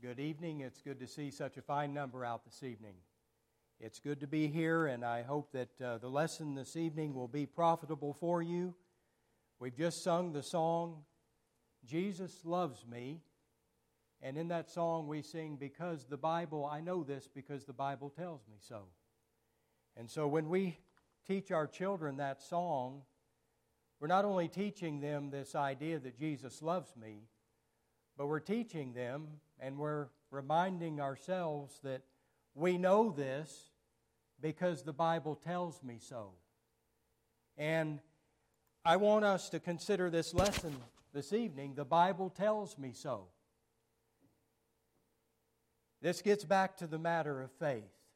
Good evening. It's good to see such a fine number out this evening. It's good to be here, and I hope that the lesson this evening will be profitable for you. We've just sung the song, Jesus Loves Me, and in that song we sing, because the Bible, I know this because the Bible tells me so. And so when we teach our children that song, we're not only teaching them this idea that Jesus loves me, but we're teaching them and we're reminding ourselves that we know this because the Bible tells me so. And I want us to consider this lesson this evening, the Bible tells me so. This gets back to the matter of faith.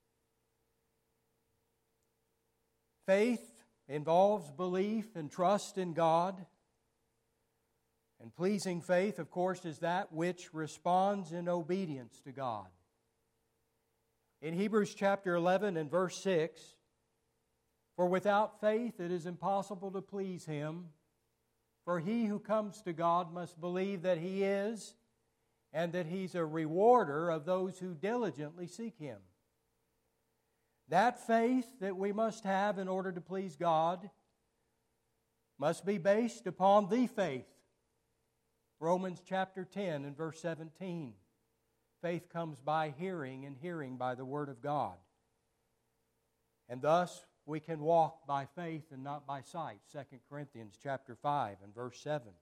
Faith involves belief and trust in God. And pleasing faith, of course, is that which responds in obedience to God. In Hebrews chapter 11 and verse 6, "For without faith it is impossible to please Him, for he who comes to God must believe that He is, and that He's a rewarder of those who diligently seek Him." That faith that we must have in order to please God must be based upon the faith. Romans chapter 10 and verse 17. Faith comes by hearing, and hearing by the Word of God. And thus we can walk by faith and not by sight. 2 Corinthians chapter 5 and verse 7.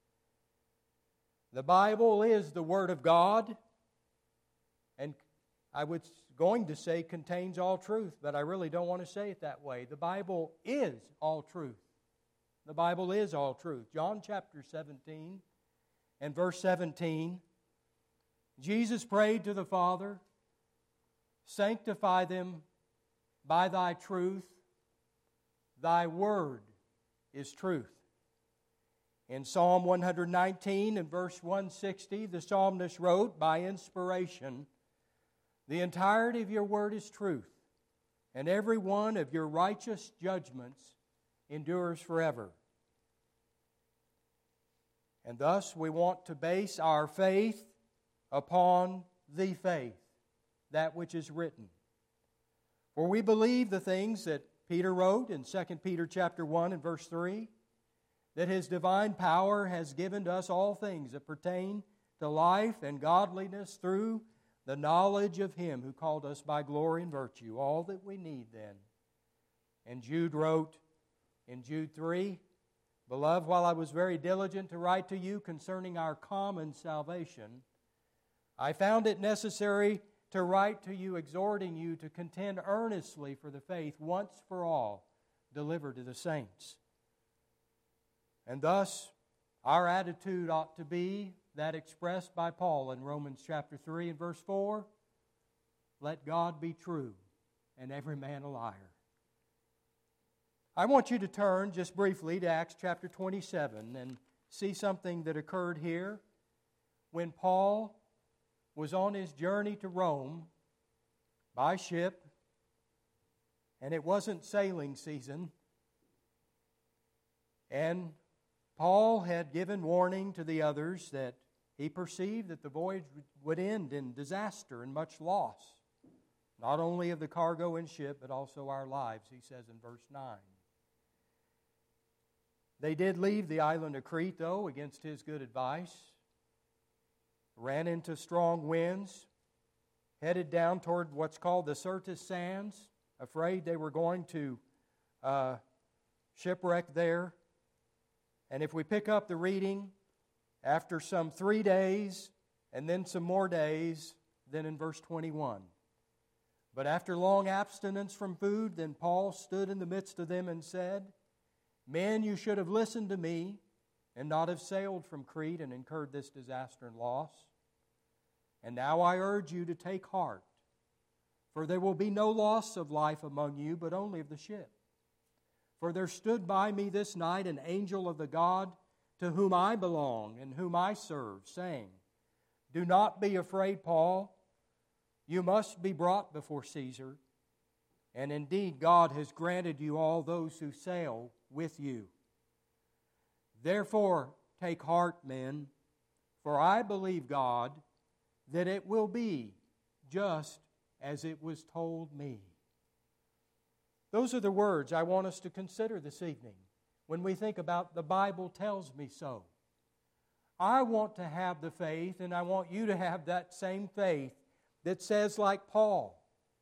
The Bible is the Word of God, and I was going to say contains all truth, but I really don't want to say it that way. The Bible is all truth. The Bible is all truth. John chapter 17 and verse 17, Jesus prayed to the Father, "Sanctify them by Thy truth. Thy word is truth." In Psalm 119 and verse 160, the psalmist wrote by inspiration, "The entirety of Your word is truth, and every one of Your righteous judgments endures forever." And thus we want to base our faith upon the faith, that which is written. For we believe the things that Peter wrote in 2 Peter chapter 1 and verse 3, that His divine power has given to us all things that pertain to life and godliness through the knowledge of Him who called us by glory and virtue, all that we need then. And Jude wrote in Jude 3, "Beloved, while I was very diligent to write to you concerning our common salvation, I found it necessary to write to you, exhorting you to contend earnestly for the faith once for all delivered to the saints." And thus, our attitude ought to be that expressed by Paul in Romans chapter 3 and verse 4, "Let God be true, and every man a liar." I want you to turn just briefly to Acts chapter 27 and see something that occurred here when Paul was on his journey to Rome by ship, and it wasn't sailing season, and Paul had given warning to the others that he perceived that the voyage would end in disaster and much loss, not only of the cargo and ship, but also our lives, he says in verse 9. They did leave the island of Crete, though, against his good advice. Ran into strong winds, headed down toward what's called the Syrtis Sands, afraid they were going to shipwreck there. And if we pick up the reading, after some 3 days, and then some more days, then in verse 21. "But after long abstinence from food, then Paul stood in the midst of them and said, 'Men, you should have listened to me, and not have sailed from Crete and incurred this disaster and loss. And now I urge you to take heart, for there will be no loss of life among you, but only of the ship. For there stood by me this night an angel of the God to whom I belong and whom I serve, saying, Do not be afraid, Paul. You must be brought before Caesar. And indeed, God has granted you all those who sail with you. Therefore, take heart, men, for I believe God, that it will be just as it was told me. Those are the words I want us to consider this evening when we think about the Bible tells me so. I want to have the faith, and I want you to have that same faith that says, like Paul,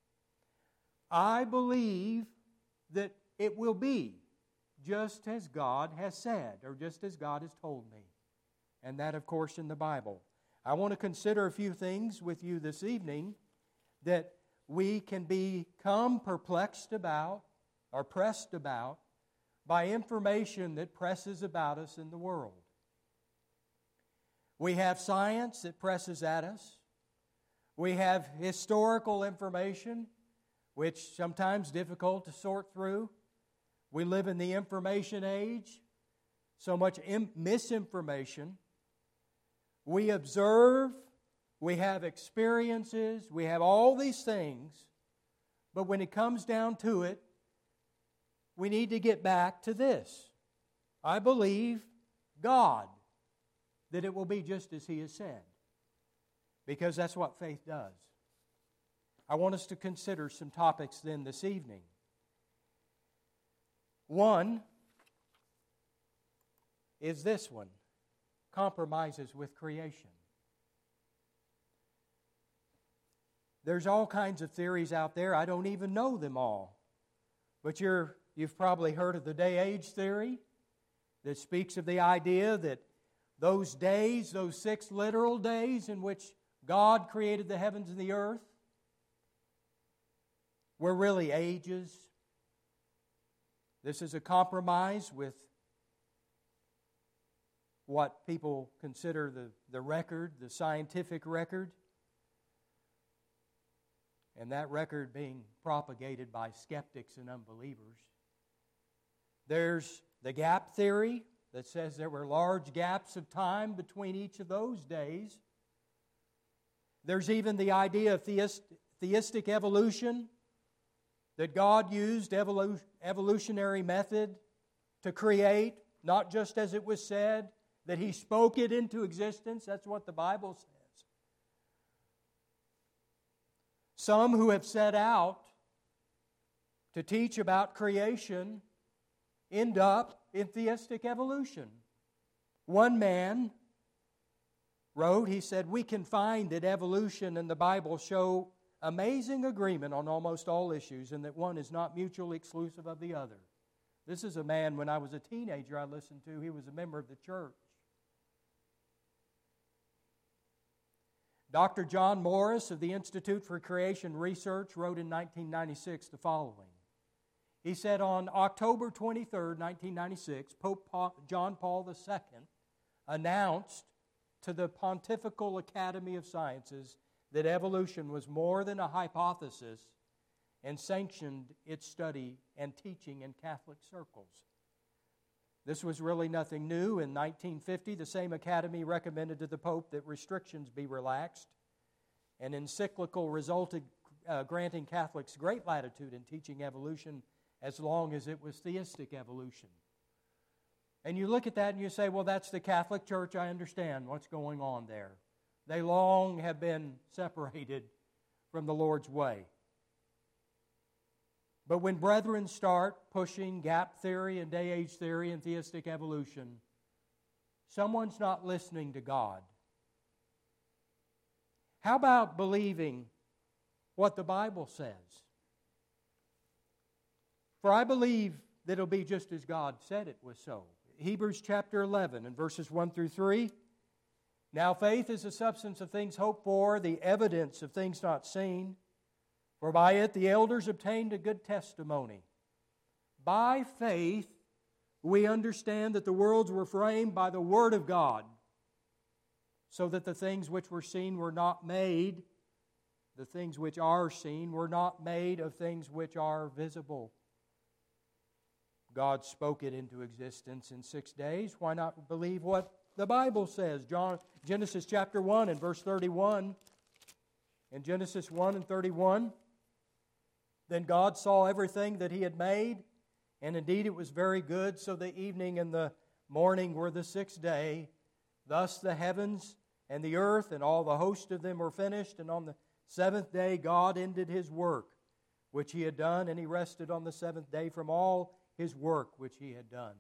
I believe that it will be just as God has said, or just as God has told me. And that, of course, in the Bible. I want to consider a few things with you this evening that we can become perplexed about or pressed about by information that presses about us in the world. We have science that presses at us. We have historical information, which sometimes difficult to sort through. We live in the information age, so much misinformation. We observe, we have experiences, we have all these things, but when it comes down to it, we need to get back to this. I believe God that it will be just as He has said, because that's what faith does. I want us to consider some topics then this evening. One is this one, compromises with creation. There's all kinds of theories out there. I don't even know them all. But you've probably heard of the day-age theory that speaks of the idea that those days, those 6 literal days in which God created the heavens and the earth, were really ages. This is a compromise with what people consider the record, the scientific record, and that record being propagated by skeptics and unbelievers. There's the gap theory that says there were large gaps of time between each of those days. There's even the idea of theistic evolution, that God used evolutionary method to create, not just as it was said, that He spoke it into existence. That's what the Bible says. Some who have set out to teach about creation end up in theistic evolution. One man wrote, he said, we can find that evolution and the Bible show amazing agreement on almost all issues, and that one is not mutually exclusive of the other. This is a man, when I was a teenager, I listened to. He was a member of the church. Dr. John Morris of the Institute for Creation Research wrote in 1996 the following. He said, on October 23, 1996, Pope John Paul II announced to the Pontifical Academy of Sciences that evolution was more than a hypothesis, and sanctioned its study and teaching in Catholic circles. This was really nothing new. In 1950, the same academy recommended to the Pope that restrictions be relaxed. An encyclical resulted granting Catholics great latitude in teaching evolution as long as it was theistic evolution. And you look at that and you say, well, that's the Catholic Church. I understand what's going on there. They long have been separated from the Lord's way. But when brethren start pushing gap theory and day-age theory and theistic evolution, someone's not listening to God. How about believing what the Bible says? For I believe that it'll be just as God said it was so. Hebrews chapter 11 and verses 1 through 3. Now faith is the substance of things hoped for, the evidence of things not seen. For by it the elders obtained a good testimony. By faith we understand that the worlds were framed by the Word of God, so that the things which were seen were not made, the things which are seen were not made of things which are visible. God spoke it into existence in 6 days. Why not believe what the Bible says? Genesis chapter 1 and verse 31. In Genesis 1 and 31, then God saw everything that He had made, and indeed it was very good. So the evening and the morning were the 6th day. Thus the heavens and the earth and all the host of them were finished. And on the seventh day God ended His work which He had done, and He rested on the seventh day from all His work which He had done.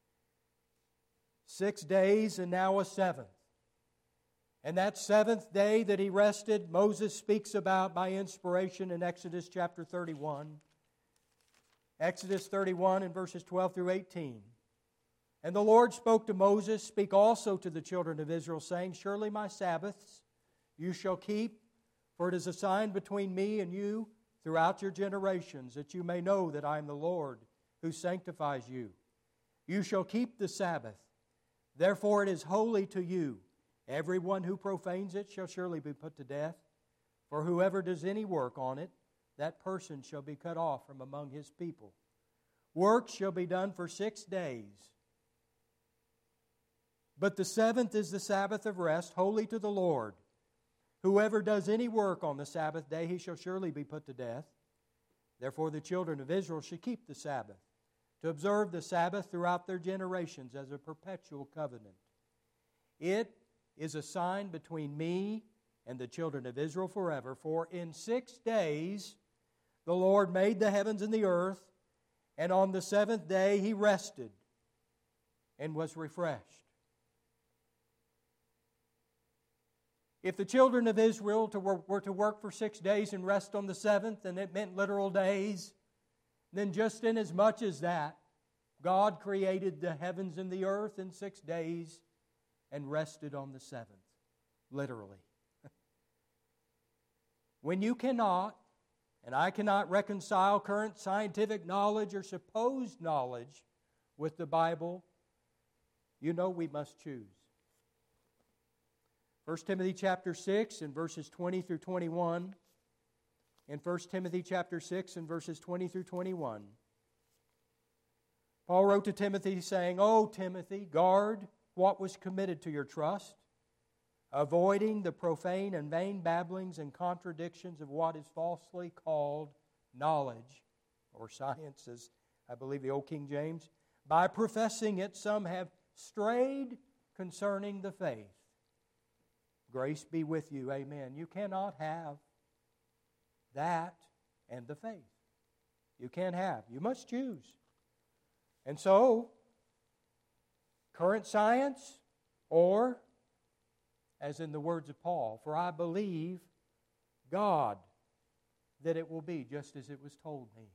6 days and now a seventh. And that seventh day that He rested, Moses speaks about by inspiration in Exodus chapter 31. Exodus 31 and verses 12 through 18. And the Lord spoke to Moses, "Speak also to the children of Israel, saying, Surely my Sabbaths you shall keep, for it is a sign between me and you throughout your generations, that you may know that I am the Lord who sanctifies you. You shall keep the Sabbath. Therefore it is holy to you. Everyone who profanes it shall surely be put to death. For whoever does any work on it, that person shall be cut off from among his people. Work shall be done for 6 days. But the seventh is the Sabbath of rest, holy to the Lord. Whoever does any work on the Sabbath day, he shall surely be put to death. Therefore the children of Israel should keep the Sabbath, to observe the Sabbath throughout their generations as a perpetual covenant. It is a sign between me and the children of Israel forever. For in 6 days the Lord made the heavens and the earth, and on the seventh day He rested and was refreshed. If the children of Israel were to work for 6 days and rest on the seventh, and it meant literal days, then just inasmuch as that, God created the heavens and the earth in 6 days and rested on the seventh, literally. When you cannot, and I cannot reconcile current scientific knowledge or supposed knowledge with the Bible, you know we must choose. 1 Timothy chapter 6 and verses 20 through 21. In 1 Timothy chapter 6 and verses 20 through 21. Paul wrote to Timothy saying, "O Timothy, guard what was committed to your trust, avoiding the profane and vain babblings and contradictions of what is falsely called knowledge," or science, as I believe the old King James. "By professing it, some have strayed concerning the faith." Grace be with you, amen. You cannot have that and the faith. You can't have. You must choose. And so, current science, or, as in the words of Paul, "For I believe God that it will be just as it was told me."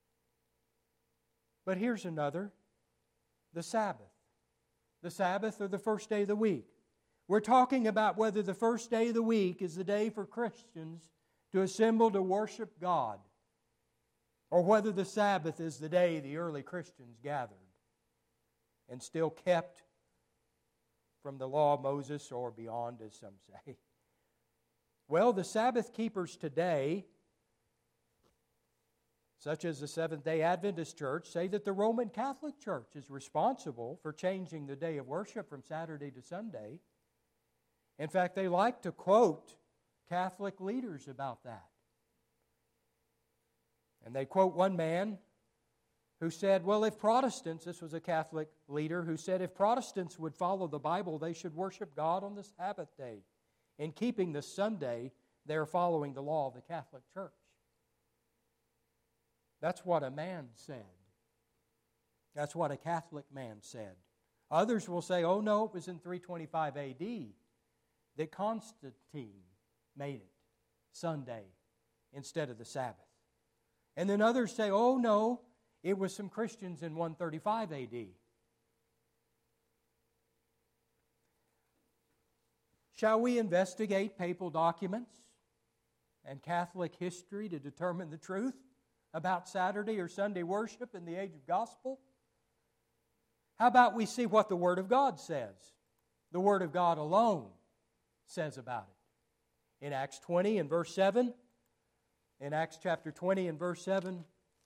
But here's another, the Sabbath. The Sabbath, or the first day of the week. We're talking about whether the first day of the week is the day for Christians to assemble to worship God, or whether the Sabbath is the day the early Christians gathered and still kept from the law of Moses or beyond, as some say. Well, the Sabbath keepers today, such as the Seventh-day Adventist Church, say that the Roman Catholic Church is responsible for changing the day of worship from Saturday to Sunday. In fact, they like to quote Catholic leaders about that. And they quote one man who said, well, if Protestants, this was a Catholic leader who said, if Protestants would follow the Bible, they should worship God on the Sabbath day. In keeping the Sunday, they are following the law of the Catholic Church. That's what a man said. That's what a Catholic man said. Others will say, oh no, it was in 325 A.D. that Constantine made it Sunday instead of the Sabbath. And then others say, oh no, it was some Christians in 135 A.D. Shall we investigate papal documents and Catholic history to determine the truth about Saturday or Sunday worship in the age of gospel? How about we see what the Word of God says? The Word of God alone says about it. In Acts 20 and verse 7, in Acts chapter 20 and verse 7,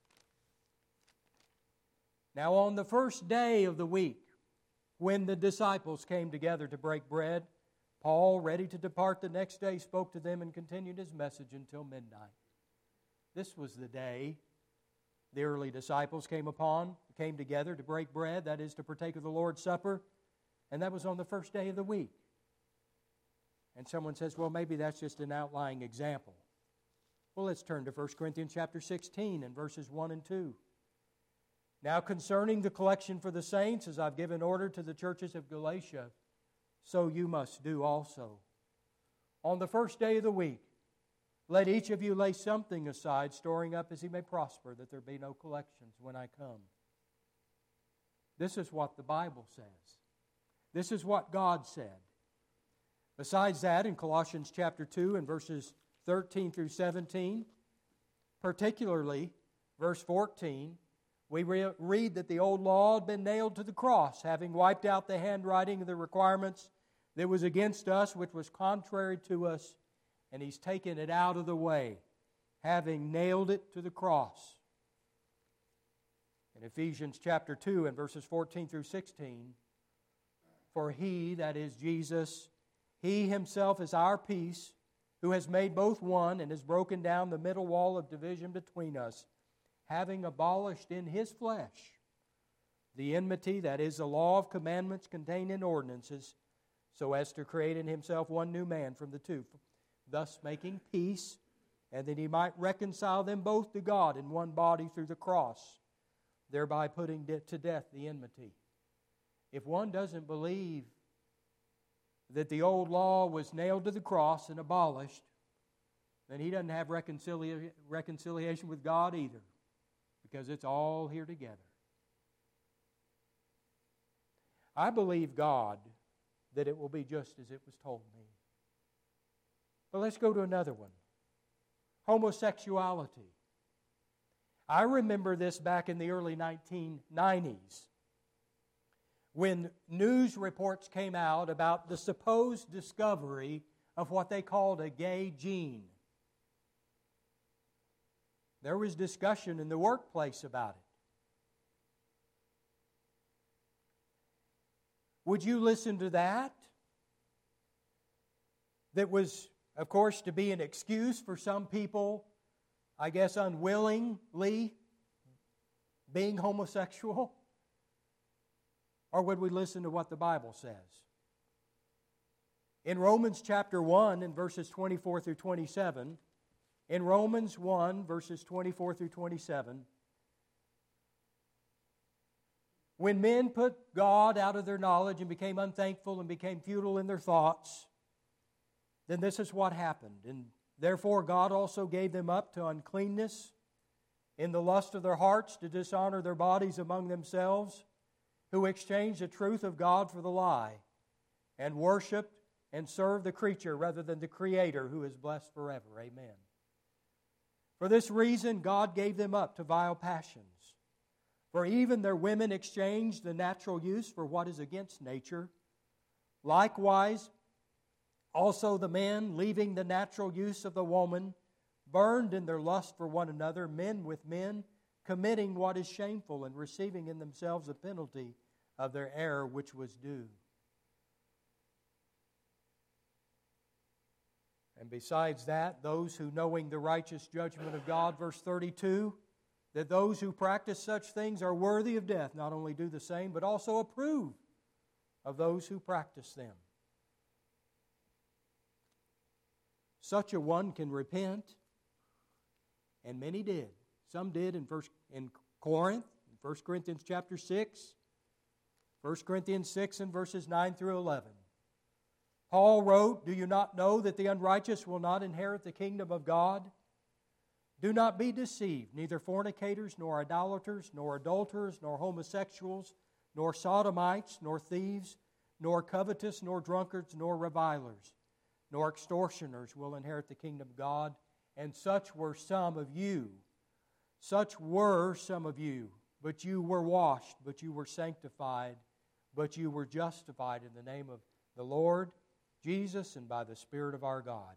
now on the first day of the week, when the disciples came together to break bread, Paul, ready to depart the next day, spoke to them and continued his message until midnight. This was the day the early disciples came together to break bread, that is, to partake of the Lord's Supper, and that was on the first day of the week. And someone says, well, maybe that's just an outlying example. Well, let's turn to 1 Corinthians chapter 16 and verses 1 and 2. Now concerning the collection for the saints, as I've given order to the churches of Galatia, so you must do also. On the first day of the week, let each of you lay something aside, storing up as he may prosper, that there be no collections when I come. This is what the Bible says. This is what God said. Besides that, in Colossians chapter 2 and verses 13 through 17, particularly verse 14, we read that the old law had been nailed to the cross, having wiped out the handwriting of the requirements that was against us, which was contrary to us, and He's taken it out of the way, having nailed it to the cross. In Ephesians chapter 2 and verses 14 through 16, for He, that is Jesus, He Himself is our peace, who has made both one and has broken down the middle wall of division between us, having abolished in His flesh the enmity, that is, the law of commandments contained in ordinances, so as to create in Himself one new man from the two, thus making peace, and that He might reconcile them both to God in one body through the cross, thereby putting to death the enmity. If one doesn't believe that the old law was nailed to the cross and abolished, then he doesn't have reconciliation with God either, because it's all here together. I believe God that it will be just as it was told me. But let's go to another one. Homosexuality. I remember this back in the early 1990s, when news reports came out about the supposed discovery of what they called a gay gene. There was discussion in the workplace about it. Would you listen to that? That was, of course, to be an excuse for some people, I guess unwillingly being homosexual? Or would we listen to what the Bible says? In Romans chapter 1 and verses 24 through 27, in Romans 1 verses 24 through 27, when men put God out of their knowledge and became unthankful and became futile in their thoughts, then this is what happened. And therefore God also gave them up to uncleanness in the lust of their hearts to dishonor their bodies among themselves, who exchanged the truth of God for the lie, and worshiped and served the creature rather than the Creator, who is blessed forever. Amen. For this reason, God gave them up to vile passions. For even their women exchanged the natural use for what is against nature. Likewise, also the men, leaving the natural use of the woman, burned in their lust for one another, men with men, committing what is shameful and receiving in themselves a penalty of their error which was due. And besides that, those who, knowing the righteous judgment of God, verse 32, that those who practice such things are worthy of death, not only do the same, but also approve of those who practice them. Such a one can repent, and many did. Some did in Corinth, in 1 Corinthians chapter 6, 1 Corinthians 6 and verses 9 through 11. Paul wrote, "Do you not know that the unrighteous will not inherit the kingdom of God? Do not be deceived, neither fornicators, nor idolaters, nor adulterers, nor homosexuals, nor sodomites, nor thieves, nor covetous, nor drunkards, nor revilers, nor extortioners will inherit the kingdom of God. And such were some of you. Such were some of you, but you were washed, but you were sanctified, but you were justified in the name of the Lord Jesus and by the Spirit of our God."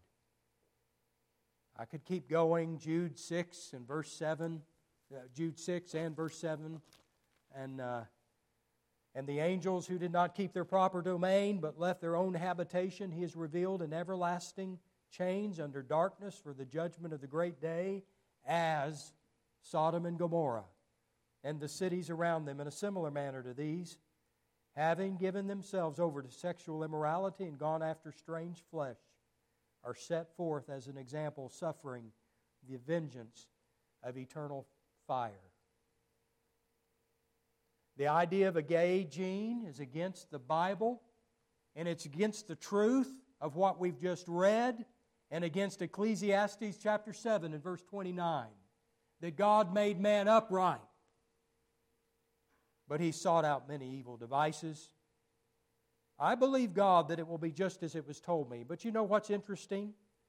I could keep going. Jude 6 and verse 7, Jude 6 and verse 7, and the angels who did not keep their proper domain, but left their own habitation, He has revealed in everlasting chains under darkness for the judgment of the great day, as Sodom and Gomorrah, and the cities around them in a similar manner to these. having given themselves over to sexual immorality and gone after strange flesh, are set forth as an example, suffering the vengeance of eternal fire. The idea of a gay gene is against the Bible, and it's against the truth of what we've just read, and against Ecclesiastes chapter 7 and verse 29, that God made man upright, but He sought out many evil devices. I believe God that it will be just as it was told me. But you know what's interesting?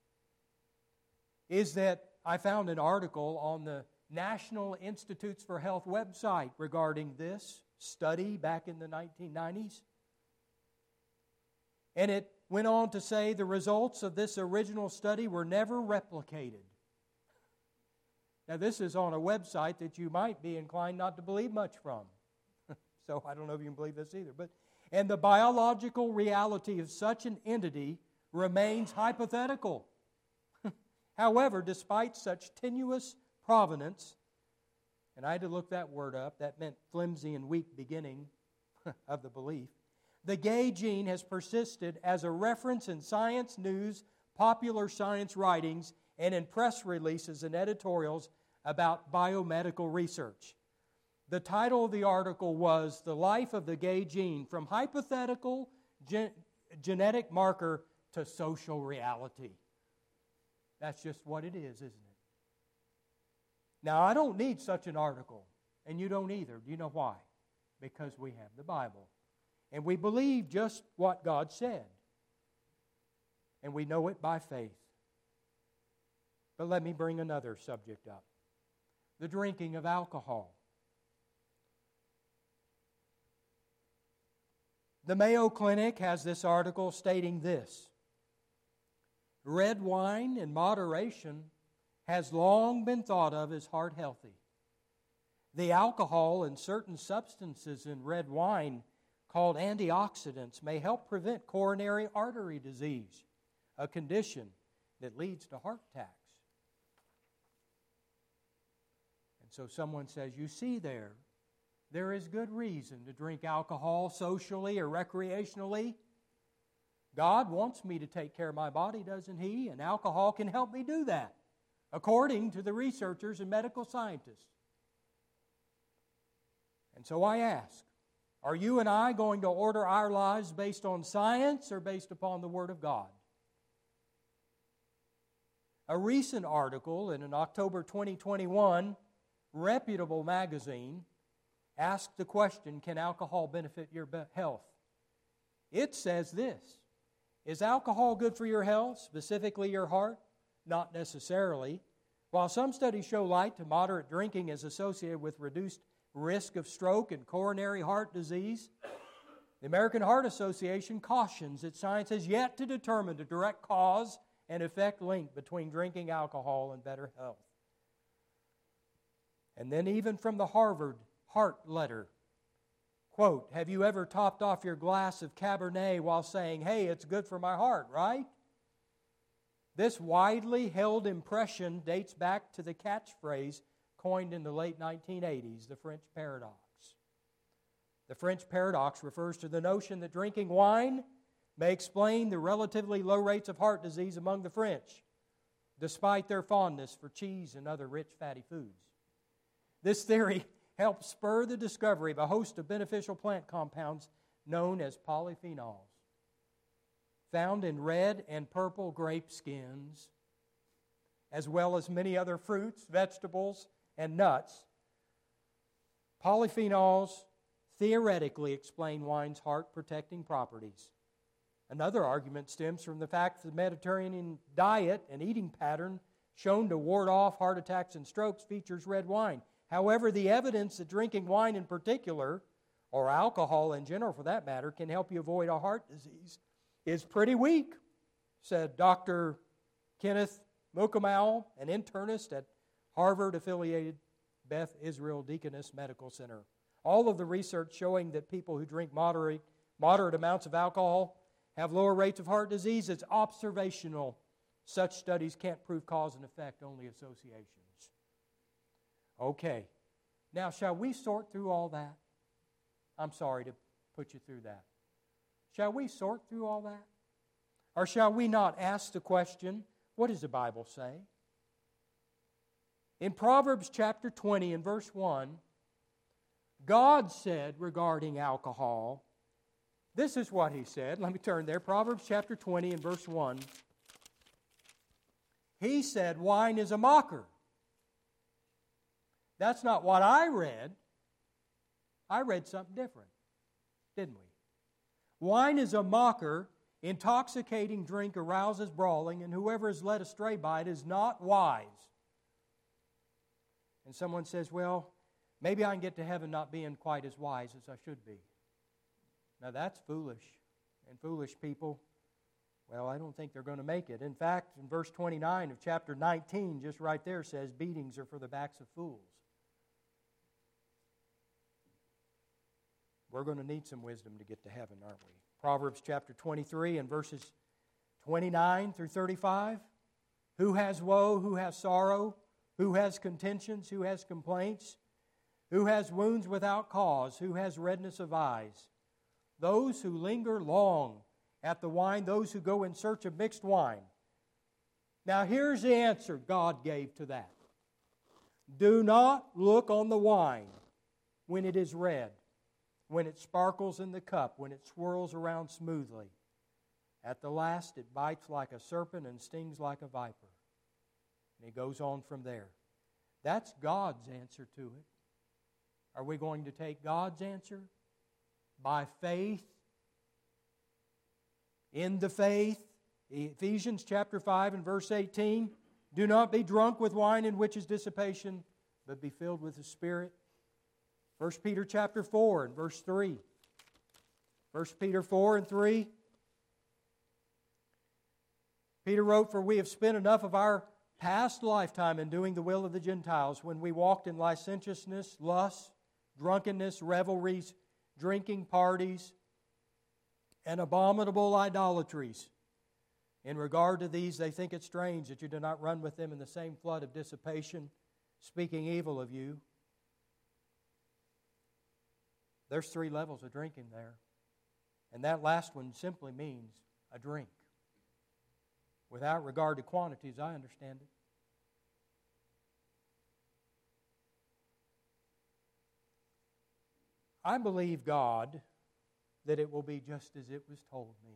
Is that I found an article on the National Institutes for Health website regarding this study back in the 1990s. And it went on to say the results of this original study were never replicated. Now, this is on a website that you might be inclined not to believe much from. So I don't know if you can believe this either. And the biological reality of such an entity remains hypothetical. However, despite such tenuous provenance, and I had to look that word up, that meant flimsy and weak beginning of the belief, the gay gene has persisted as a reference in science news, popular science writings, and in press releases and editorials about biomedical research. The title of the article was The Life of the Gay Gene, From Hypothetical Genetic Marker to Social Reality. That's just what it is, isn't it? Now, I don't need such an article, and you don't either. Do you know why? Because we have the Bible. And we believe just what God said. And we know it by faith. But let me bring another subject up. The drinking of alcohol. The Mayo Clinic has this article stating this: red wine in moderation has long been thought of as heart healthy. The alcohol and certain substances in red wine called antioxidants may help prevent coronary artery disease, a condition that leads to heart attacks. And so someone says, you see there is good reason to drink alcohol socially or recreationally. God wants me to take care of my body, doesn't He? And alcohol can help me do that, according to the researchers and medical scientists. And so I ask, are you and I going to order our lives based on science or based upon the Word of God? A recent article in an October 2021 reputable magazine asked the question, can alcohol benefit your health? It says this: is alcohol good for your health, specifically your heart? Not necessarily. While some studies show light to moderate drinking is associated with reduced risk of stroke and coronary heart disease, the American Heart Association cautions that science has yet to determine the direct cause and effect link between drinking alcohol and better health. And then even from the Harvard Heart Letter, quote, have you ever topped off your glass of Cabernet while saying, hey, it's good for my heart, right? This widely held impression dates back to the catchphrase coined in the late 1980s, the French paradox. The French paradox refers to the notion that drinking wine may explain the relatively low rates of heart disease among the French, despite their fondness for cheese and other rich fatty foods. This theory helped spur the discovery of a host of beneficial plant compounds known as polyphenols, found in red and purple grape skins, as well as many other fruits, vegetables, and nuts. Polyphenols theoretically explain wine's heart-protecting properties. Another argument stems from the fact that the Mediterranean diet and eating pattern shown to ward off heart attacks and strokes features red wine. However, the evidence that drinking wine in particular, or alcohol in general for that matter, can help you avoid a heart disease is pretty weak, said Dr. Kenneth Mukamal, an internist at Harvard-affiliated Beth Israel Deaconess Medical Center. All of the research showing that people who drink moderate amounts of alcohol have lower rates of heart disease is observational. Such studies can't prove cause and effect, only associations. Okay. Now, shall we sort through all that? I'm sorry to put you through that. Shall we sort through all that? Or shall we not ask the question, what does the Bible say? In Proverbs chapter 20 and verse 1, God said regarding alcohol, this is what He said. Let me turn there. Proverbs chapter 20 and verse 1. He said, wine is a mocker. That's not what I read. I read something different, didn't we? Wine is a mocker, intoxicating drink arouses brawling, and whoever is led astray by it is not wise. And someone says, well, maybe I can get to heaven not being quite as wise as I should be. Now that's foolish. And foolish people, well, I don't think they're going to make it. In fact, in verse 29 of chapter 19, just right there says, beatings are for the backs of fools. We're going to need some wisdom to get to heaven, aren't we? Proverbs chapter 23 and verses 29 through 35. Who has woe? Who has sorrow? Who has contentions? Who has complaints? Who has wounds without cause? Who has redness of eyes? Those who linger long at the wine, those who go in search of mixed wine. Now here's the answer God gave to that. Do not look on the wine when it is red, when it sparkles in the cup, when it swirls around smoothly. At the last it bites like a serpent and stings like a viper. And he goes on from there. That's God's answer to it. Are we going to take God's answer? By faith? In the faith? Ephesians chapter 5 and verse 18. Do not be drunk with wine in which is dissipation, but be filled with the Spirit. 1 Peter chapter 4 and verse 3. 1 Peter 4 and 3. Peter wrote, for we have spent enough of our past lifetime in doing the will of the Gentiles when we walked in licentiousness, lust, drunkenness, revelries, drinking parties, and abominable idolatries. In regard to these, they think it strange that you do not run with them in the same flood of dissipation, speaking evil of you. There's 3 levels of drinking there. And that last one simply means a drink. Without regard to quantities, I understand it. I believe God that it will be just as it was told me.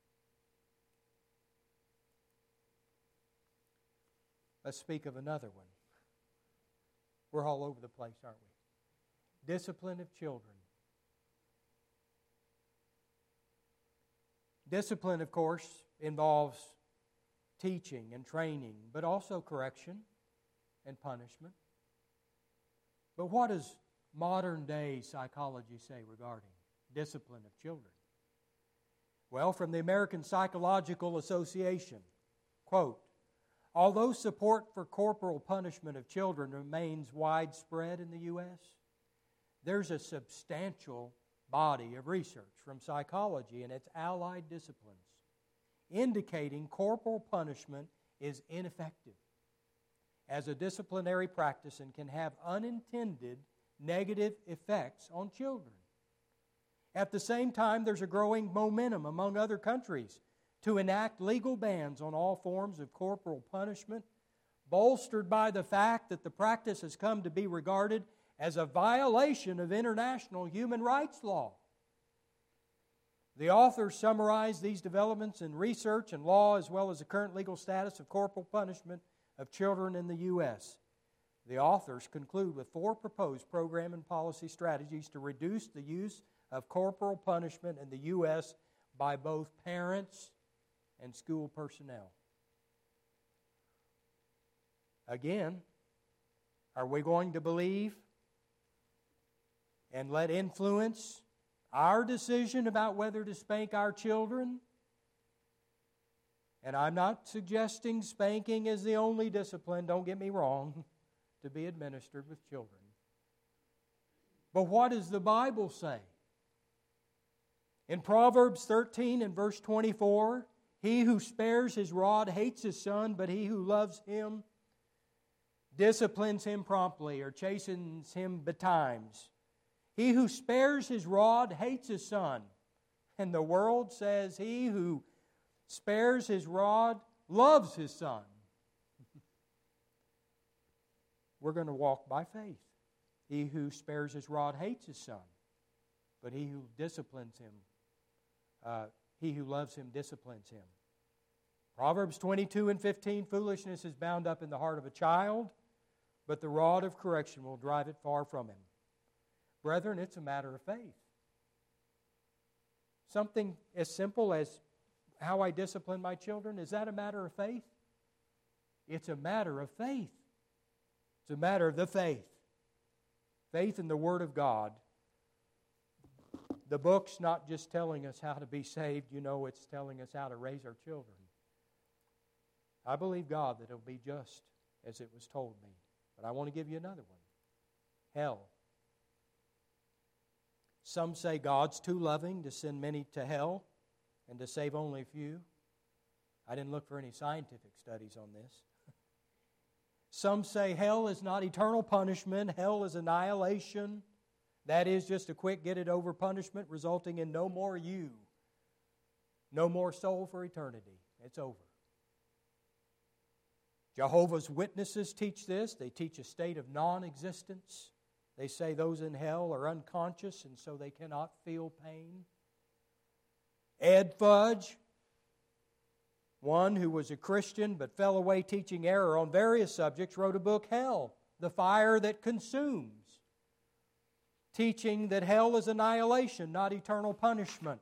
Let's speak of another one. We're all over the place, aren't we? Discipline of children. Discipline, of course, involves teaching and training, but also correction and punishment. But what does modern-day psychology say regarding discipline of children? Well, from the American Psychological Association, quote, although support for corporal punishment of children remains widespread in the U.S., there's a substantial body of research from psychology and its allied disciplines indicating corporal punishment is ineffective as a disciplinary practice and can have unintended negative effects on children. At the same time, there's a growing momentum among other countries to enact legal bans on all forms of corporal punishment, bolstered by the fact that the practice has come to be regarded as a violation of international human rights law. The authors summarize these developments in research and law as well as the current legal status of corporal punishment of children in the U.S. The authors conclude with 4 proposed program and policy strategies to reduce the use of corporal punishment in the U.S. by both parents and school personnel. Again, are we going to believe and let influence our decision about whether to spank our children? And I'm not suggesting spanking is the only discipline, don't get me wrong, to be administered with children. But what does the Bible say? In Proverbs 13 and verse 24, he who spares his rod hates his son, but he who loves him disciplines him promptly or chastens him betimes. He who spares his rod hates his son. And the world says he who spares his rod loves his son. We're going to walk by faith. He who spares his rod hates his son, but he who disciplines him, he who loves him disciplines him. Proverbs 22:15, foolishness is bound up in the heart of a child, but the rod of correction will drive it far from him. Brethren, it's a matter of faith. Something as simple as how I discipline my children, is that a matter of faith? It's a matter of faith. It's a matter of the faith. Faith in the Word of God. The book's not just telling us how to be saved, it's telling us how to raise our children. I believe God that it'll be just as it was told me. But I want to give you another one. Hell. Some say God's too loving to send many to hell and to save only a few. I didn't look for any scientific studies on this. Some say hell is not eternal punishment. Hell is annihilation. That is just a quick get-it-over punishment resulting in no more you. No more soul for eternity. It's over. Jehovah's Witnesses teach this. They teach a state of non-existence. They say those in hell are unconscious and so they cannot feel pain. Ed Fudge, one who was a Christian but fell away teaching error on various subjects, wrote a book, Hell, the Fire That Consumes, teaching that hell is annihilation, not eternal punishment.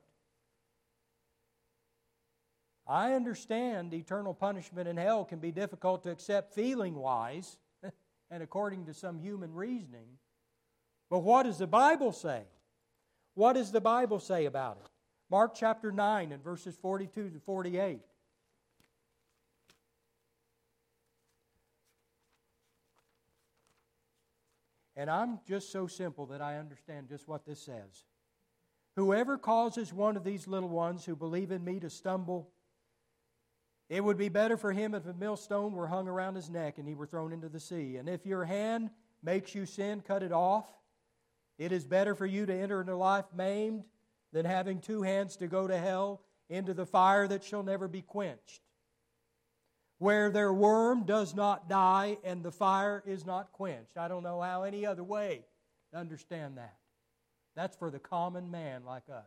I understand eternal punishment in hell can be difficult to accept feeling-wise and according to some human reasoning. But what does the Bible say? What does the Bible say about it? Mark chapter 9 and verses 42 to 48. And I'm just so simple that I understand just what this says. Whoever causes one of these little ones who believe in me to stumble, it would be better for him if a millstone were hung around his neck and he were thrown into the sea. And if your hand makes you sin, cut it off. It is better for you to enter into life maimed than having two hands to go to hell, into the fire that shall never be quenched, where their worm does not die and the fire is not quenched. I don't know how any other way to understand that. That's for the common man like us.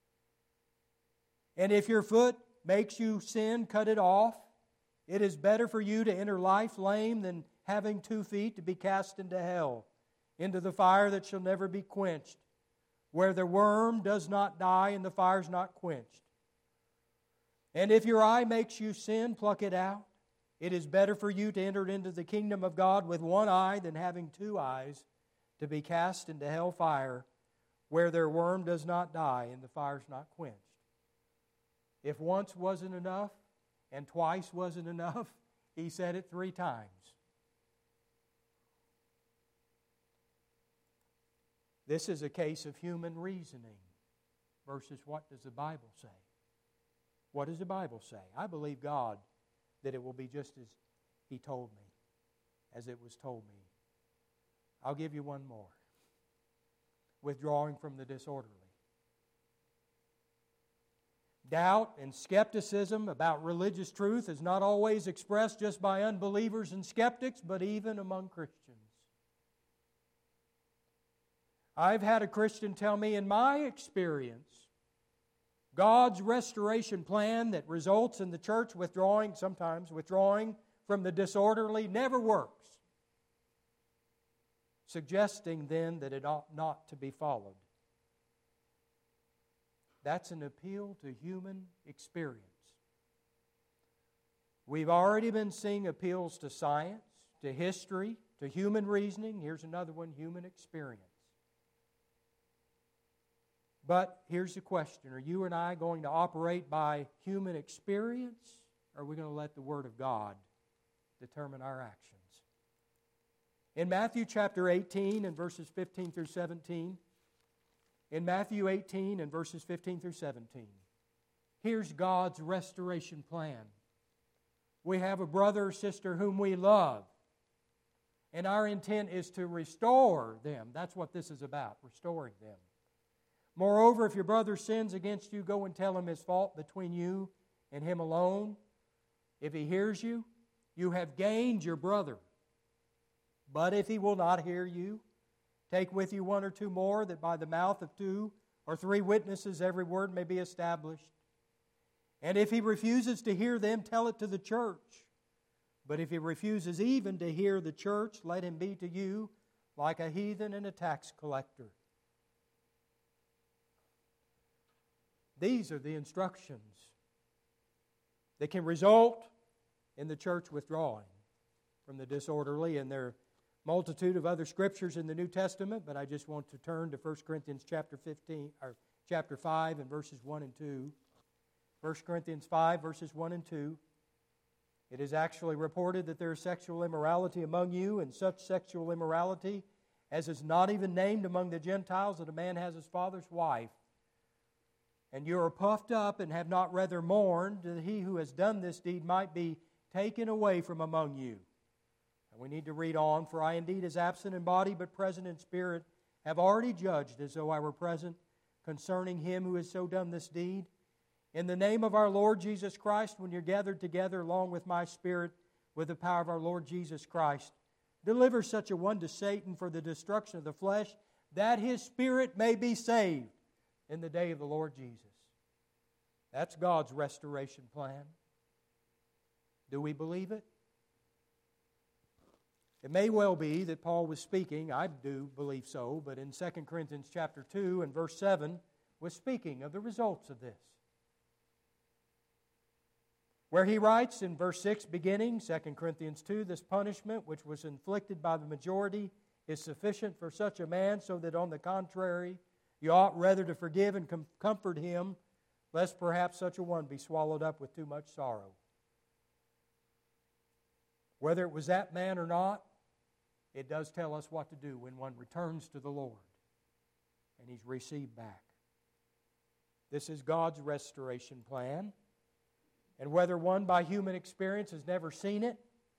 And if your foot makes you sin, cut it off. It is better for you to enter life lame than having 2 feet to be cast into hell, into the fire that shall never be quenched, where the worm does not die and the fire is not quenched. And if your eye makes you sin, pluck it out. It is better for you to enter into the kingdom of God with one eye than having 2 eyes to be cast into hell fire, where their worm does not die and the fire is not quenched. If once wasn't enough and twice wasn't enough, he said it 3 times. This is a case of human reasoning versus what does the Bible say? What does the Bible say? I believe God that it will be just as He told me, as it was told me. I'll give you one more. Withdrawing from the disorderly. Doubt and skepticism about religious truth is not always expressed just by unbelievers and skeptics, but even among Christians. I've had a Christian tell me, in my experience, God's restoration plan that results in the church sometimes withdrawing from the disorderly never works, suggesting then that it ought not to be followed. That's an appeal to human experience. We've already been seeing appeals to science, to history, to human reasoning. Here's another one, human experience. But here's the question. Are you and I going to operate by human experience, or are we going to let the Word of God determine our actions? In Matthew chapter 18 and verses 15 through 17, in Matthew 18 and verses 15 through 17, here's God's restoration plan. We have a brother or sister whom we love, And our intent is to restore them. That's what this is about, restoring them. Moreover, if your brother sins against you, go and tell him his fault between you and him alone. If he hears you, you have gained your brother. But if he will not hear you, take with you one or two more, that by the mouth of 2 or 3 witnesses every word may be established. And if he refuses to hear them, tell it to the church. But if he refuses even to hear the church, let him be to you like a heathen and a tax collector. These are the instructions that can result in the church withdrawing from the disorderly. And there are a multitude of other scriptures in the New Testament, but I just want to turn to 1 Corinthians chapter 5 and verses 1 and 2. 1 Corinthians 5, verses 1 and 2. It is actually reported that there is sexual immorality among you, and such sexual immorality as is not even named among the Gentiles, that a man has his father's wife. And you are puffed up and have not rather mourned that he who has done this deed might be taken away from among you. And we need to read on. For I indeed, as absent in body but present in spirit, have already judged as though I were present concerning him who has so done this deed. In the name of our Lord Jesus Christ, when you're gathered together along with my spirit, with the power of our Lord Jesus Christ, deliver such a one to Satan for the destruction of the flesh, that his spirit may be saved in the day of the Lord Jesus. That's God's restoration plan. Do we believe it? It may well be that Paul was speaking, I do believe so, but in 2 Corinthians chapter 2 and verse 7 was speaking of the results of this. Where he writes in verse 6 beginning, 2 Corinthians 2, this punishment which was inflicted by the majority is sufficient for such a man, so that on the contrary, you ought rather to forgive and comfort him, lest perhaps such a one be swallowed up with too much sorrow. Whether it was that man or not, it does tell us what to do when one returns to the Lord and he's received back. This is God's restoration plan. And whether one by human experience has never seen it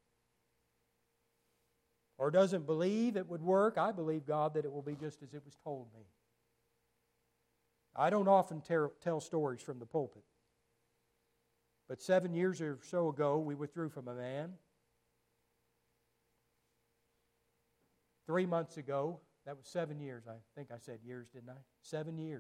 or doesn't believe it would work, I believe, God, that it will be just as it was told me. I don't often tell stories from the pulpit. But 7 years or so ago, we withdrew from a man. 3 months ago, that was 7 years. I think I said years, didn't I? 7 years.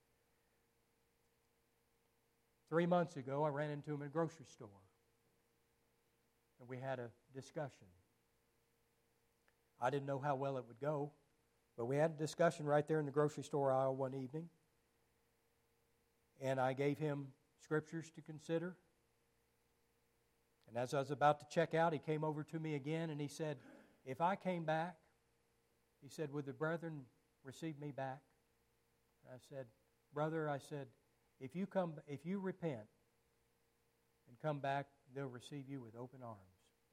3 months ago, I ran into him in a grocery store. And we had a discussion. I didn't know how well it would go, but we had a discussion right there in the grocery store aisle one evening. And I gave him scriptures to consider. And as I was about to check out, he came over to me again and he said, if I came back, he said, would the brethren receive me back? And I said, brother, I said, if you repent and come back, they'll receive you with open arms.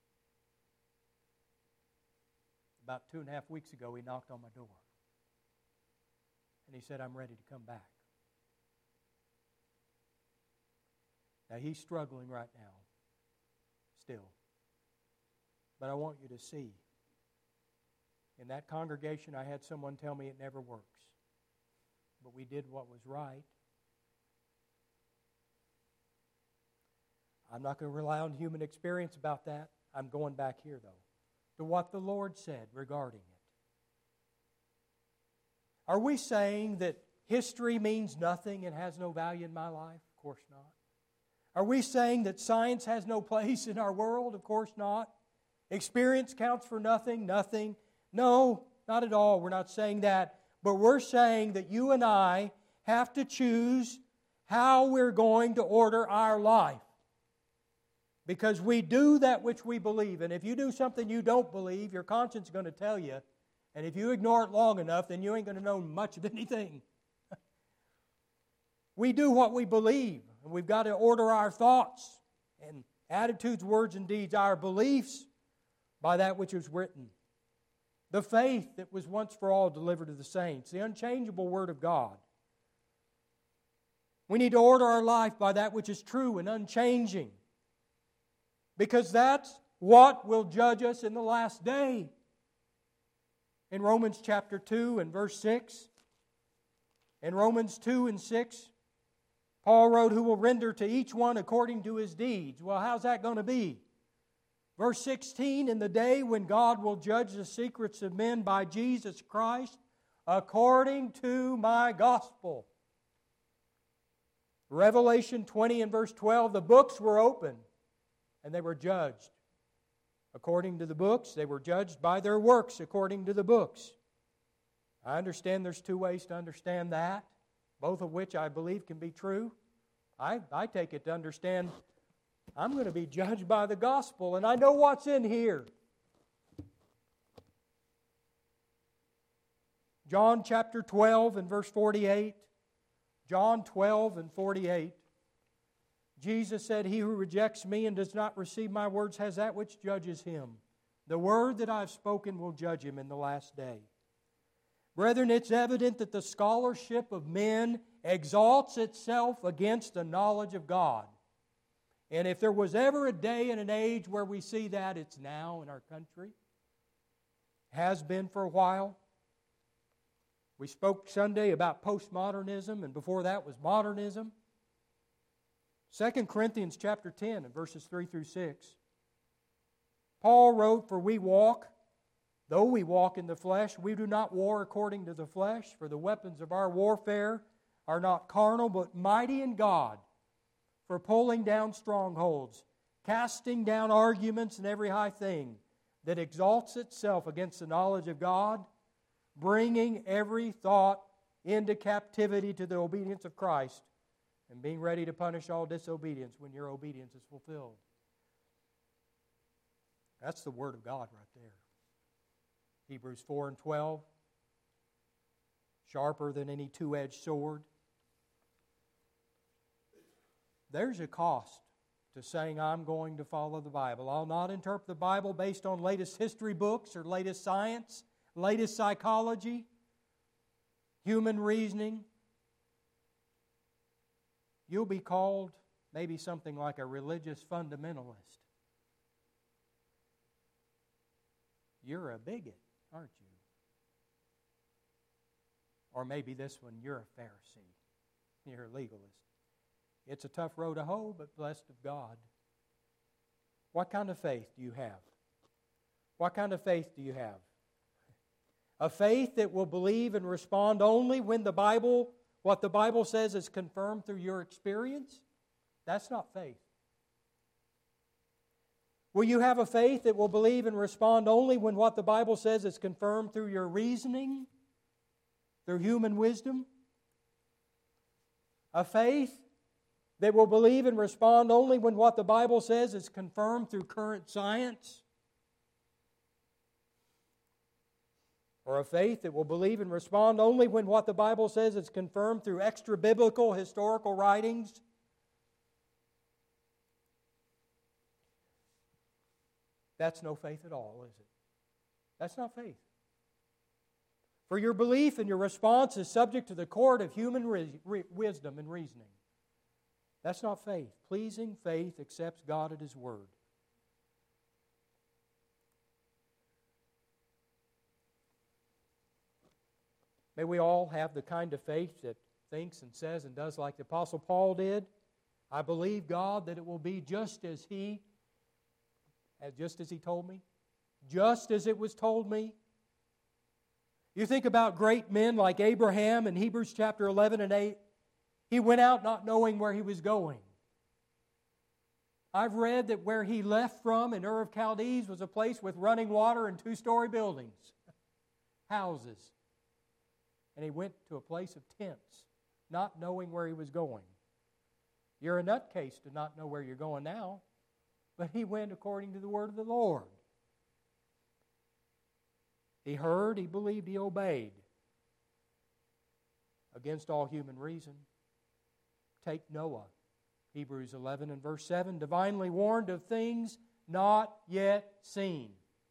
About 2.5 weeks ago, he knocked on my door. And he said, I'm ready to come back. Now, he's struggling right now, still. But I want you to see, in that congregation, I had someone tell me it never works. But we did what was right. I'm not going to rely on human experience about that. I'm going back here, though, to what the Lord said regarding it. Are we saying that history means nothing and has no value in my life? Of course not. Are we saying that science has no place in our world? Of course not. Experience counts for nothing? Nothing. No, not at all. We're not saying that. But we're saying that you and I have to choose how we're going to order our life. Because we do that which we believe. And if you do something you don't believe, your conscience is going to tell you. And if you ignore it long enough, then you ain't going to know much of anything. We do what we believe. And we've got to order our thoughts and attitudes, words, and deeds, our beliefs, by that which is written. The faith that was once for all delivered to the saints. The unchangeable Word of God. We need to order our life by that which is true and unchanging. Because that's what will judge us in the last day. In Romans chapter 2 and verse 6, in Romans 2 and 6, Paul wrote, who will render to each one according to his deeds. Well, how's that going to be? Verse 16, in the day when God will judge the secrets of men by Jesus Christ, according to my gospel. Revelation 20 and verse 12, the books were opened and they were judged. According to the books, they were judged by their works according to the books. I understand there's two ways to understand that, both of which I believe can be true. I take it to understand I'm going to be judged by the gospel, and I know what's in here. John chapter 12 and verse 48. John 12 and 48. Jesus said, he who rejects me and does not receive my words has that which judges him. The word that I've spoken will judge him in the last day. Brethren, it's evident that the scholarship of men exalts itself against the knowledge of God. And if there was ever a day and an age where we see that, it's now in our country. Has been for a while. We spoke Sunday about postmodernism, and before that was modernism. 2 Corinthians chapter 10 and verses 3 through 6. Paul wrote, for we walk, though we walk in the flesh, we do not war according to the flesh, for the weapons of our warfare are not carnal, but mighty in God, for pulling down strongholds, casting down arguments and every high thing that exalts itself against the knowledge of God, bringing every thought into captivity to the obedience of Christ, and being ready to punish all disobedience when your obedience is fulfilled. That's the Word of God right there. Hebrews 4 and 12, sharper than any two-edged sword. There's a cost to saying I'm going to follow the Bible. I'll not interpret the Bible based on latest history books or latest science, latest psychology, human reasoning. You'll be called maybe something like a religious fundamentalist. You're a bigot, aren't you? Or maybe this one, you're a Pharisee. You're a legalist. It's a tough road to hoe, but blessed of God. What kind of faith do you have? What kind of faith do you have? A faith that will believe and respond only when what the Bible says is confirmed through your experience? That's not faith. Will you have a faith that will believe and respond only when what the Bible says is confirmed through your reasoning, through human wisdom? A faith that will believe and respond only when what the Bible says is confirmed through current science? Or a faith that will believe and respond only when what the Bible says is confirmed through extra-biblical historical writings? That's no faith at all, is it? That's not faith. For your belief and your response is subject to the court of human wisdom and reasoning. That's not faith. Pleasing faith accepts God at His Word. May we all have the kind of faith that thinks and says and does like the Apostle Paul did. I believe God that it will be just as He told me, just as it was told me. You think about great men like Abraham in Hebrews chapter 11 and 8. He went out not knowing where he was going. I've read that where he left from in Ur of Chaldees was a place with running water and 2-story buildings, houses. And he went to a place of tents, not knowing where he was going. You're a nutcase to not know where you're going now. But he went according to the word of the Lord. He heard, he believed, he obeyed. Against all human reason. Take Noah. Hebrews 11 and verse 7. Divinely warned of things not yet seen.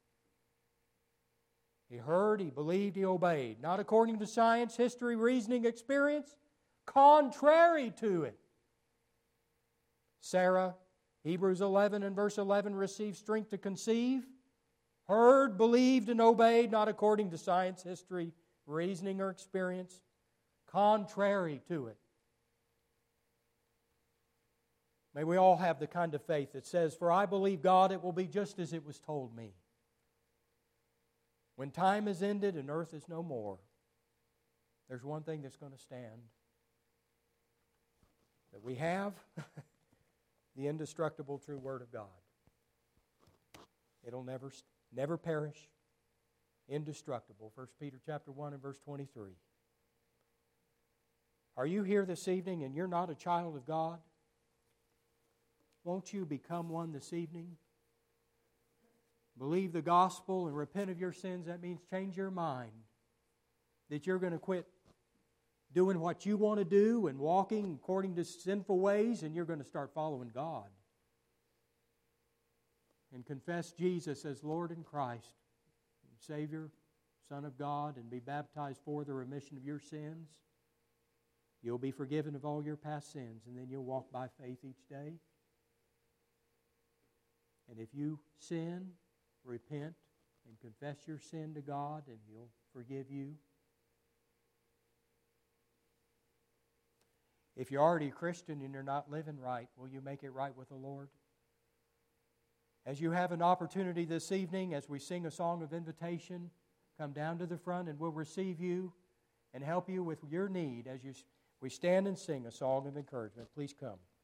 He heard, he believed, he obeyed. Not according to science, history, reasoning, experience. Contrary to it. Sarah, Hebrews 11 and verse 11, received strength to conceive. heard, believed, and obeyed, not according to science, history, reasoning, or experience, contrary to it. May we all have the kind of faith that says, "For I believe God, it will be just as it was told me. When time is ended and earth is no more, there's one thing that's going to stand. That we have the indestructible true Word of God. It'll never perish. Indestructible." 1 Peter chapter 1 and verse 23. Are you here this evening and you're not a child of God? Won't you become one this evening? Believe the gospel and repent of your sins. That means change your mind. That you're going to quit doing what you want to do and walking according to sinful ways, and you're going to start following God. And confess Jesus as Lord and Christ, and Savior, Son of God, and be baptized for the remission of your sins. You'll be forgiven of all your past sins, and then you'll walk by faith each day. And if you sin, repent and confess your sin to God, and He'll forgive you. If you're already a Christian and you're not living right, will you make it right with the Lord? As you have an opportunity this evening, as we sing a song of invitation, come down to the front and we'll receive you and help you with your need as we stand and sing a song of encouragement. Please come.